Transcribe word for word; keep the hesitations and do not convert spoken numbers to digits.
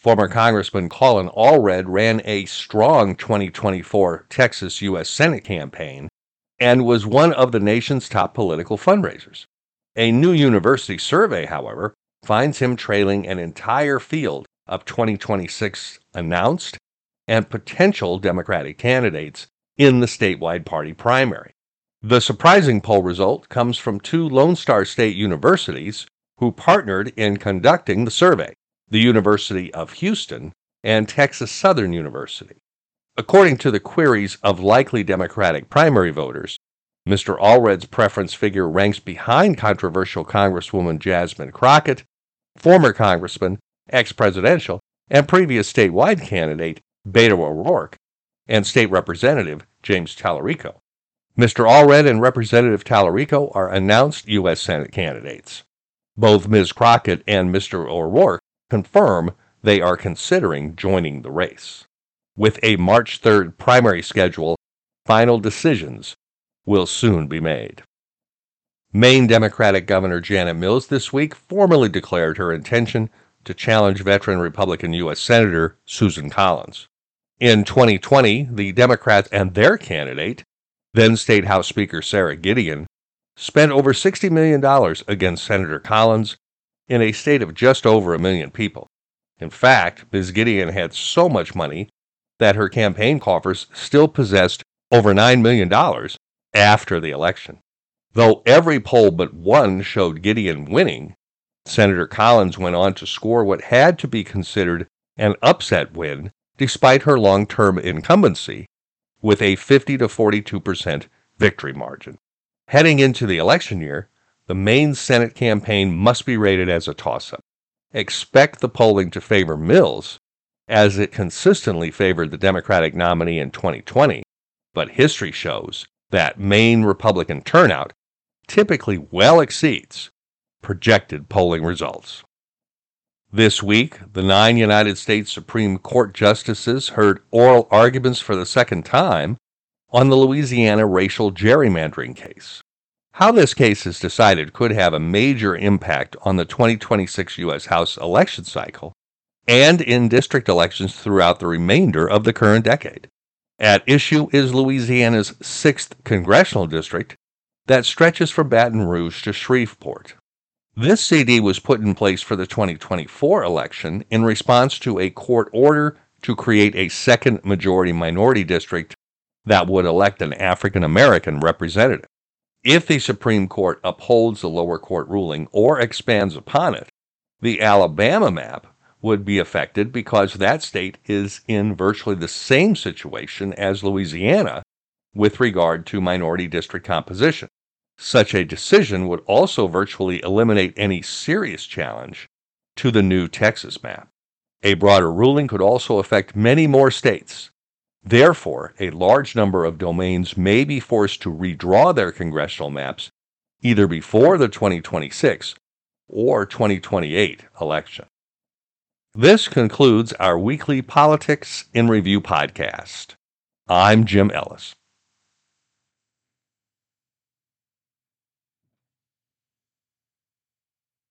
Former Congressman Colin Allred ran a strong twenty twenty-four Texas U S Senate campaign and was one of the nation's top political fundraisers. A new university survey, however, finds him trailing an entire field of twenty twenty-six announced and potential Democratic candidates in the statewide party primary. The surprising poll result comes from two Lone Star State universities who partnered in conducting the survey, the University of Houston and Texas Southern University. According to the queries of likely Democratic primary voters, Mister Allred's preference figure ranks behind controversial Congresswoman Jasmine Crockett, former Congressman, ex-presidential, and previous statewide candidate Beto O'Rourke, and State Representative James Tallarico. Mister Allred and Representative Tallarico are announced U S Senate candidates. Both Miz Crockett and Mister O'Rourke confirm they are considering joining the race. With a March third primary schedule, final decisions will soon be made. Maine Democratic Governor Janet Mills this week formally declared her intention to challenge veteran Republican U S Senator Susan Collins. In twenty twenty, the Democrats and their candidate, then State House Speaker Sarah Gideon, spent over sixty million dollars against Senator Collins in a state of just over a million people. In fact, Miz Gideon had so much money that her campaign coffers still possessed over nine million dollars after the election. Though every poll but one showed Gideon winning, Senator Collins went on to score what had to be considered an upset win despite her long-term incumbency, with a fifty to forty-two percent victory margin. Heading into the election year, the Maine Senate campaign must be rated as a toss-up. Expect the polling to favor Mills, as it consistently favored the Democratic nominee in twenty twenty, but history shows that Maine Republican turnout typically well exceeds projected polling results. This week, the nine United States Supreme Court justices heard oral arguments for the second time on the Louisiana racial gerrymandering case. How this case is decided could have a major impact on the twenty twenty-six U S House election cycle and in district elections throughout the remainder of the current decade. At issue is Louisiana's sixth congressional district that stretches from Baton Rouge to Shreveport. This C D was put in place for the twenty twenty-four election in response to a court order to create a second majority-minority district that would elect an African-American representative. If the Supreme Court upholds the lower court ruling or expands upon it, the Alabama map would be affected because that state is in virtually the same situation as Louisiana with regard to minority district composition. Such a decision would also virtually eliminate any serious challenge to the new Texas map. A broader ruling could also affect many more states. Therefore, a large number of domains may be forced to redraw their congressional maps either before the twenty twenty-six or twenty twenty-eight election. This concludes our weekly Politics in Review podcast. I'm Jim Ellis.